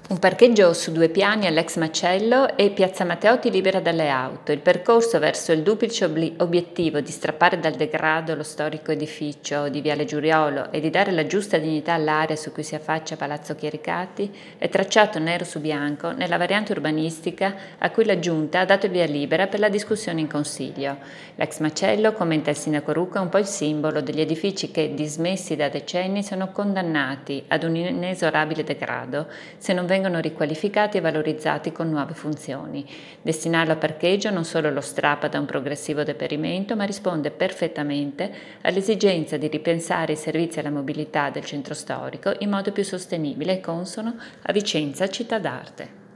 Un parcheggio su 2 piani all'ex macello e piazza Matteotti libera dalle auto. Il percorso verso il duplice obiettivo di strappare dal degrado lo storico edificio di Viale Giuriolo e di dare la giusta dignità all'area su cui si affaccia Palazzo Chiericati è tracciato nero su bianco nella variante urbanistica a cui la Giunta ha dato il via libera per la discussione in Consiglio. L'ex macello, commenta il sindaco Rucca, è un po' il simbolo degli edifici che, dismessi da decenni, sono condannati ad un inesorabile degrado se non vengono riqualificati e valorizzati con nuove funzioni. Destinarlo a parcheggio non solo lo strappa da un progressivo deperimento, ma risponde perfettamente all'esigenza di ripensare i servizi alla mobilità del centro storico in modo più sostenibile e consono a Vicenza città d'arte.